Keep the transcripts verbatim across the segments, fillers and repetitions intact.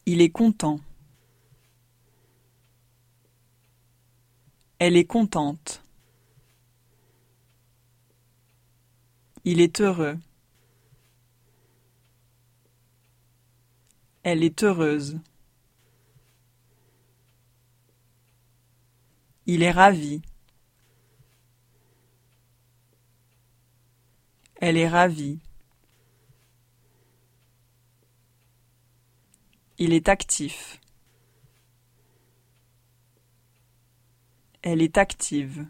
Il est content. Elle est contente. Il est heureux. Elle est heureuse. Il est ravi. Elle est ravie. Il est actif. Elle est active.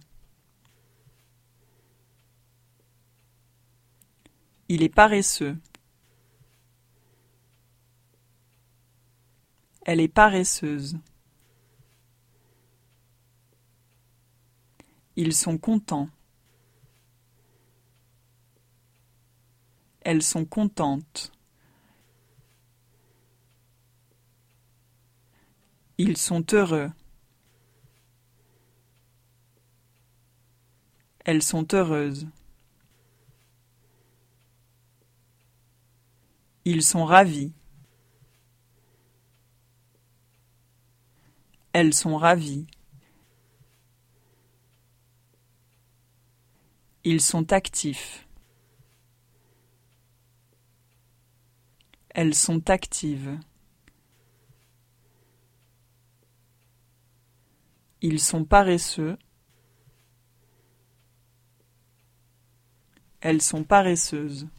Il est paresseux. Elle est paresseuse. Ils sont contents. Elles sont contentes. Ils sont heureux. Elles sont heureuses. Ils sont ravis. Elles sont ravies. Ils sont actifs. Elles sont actives. Ils sont paresseux. Elles sont paresseuses.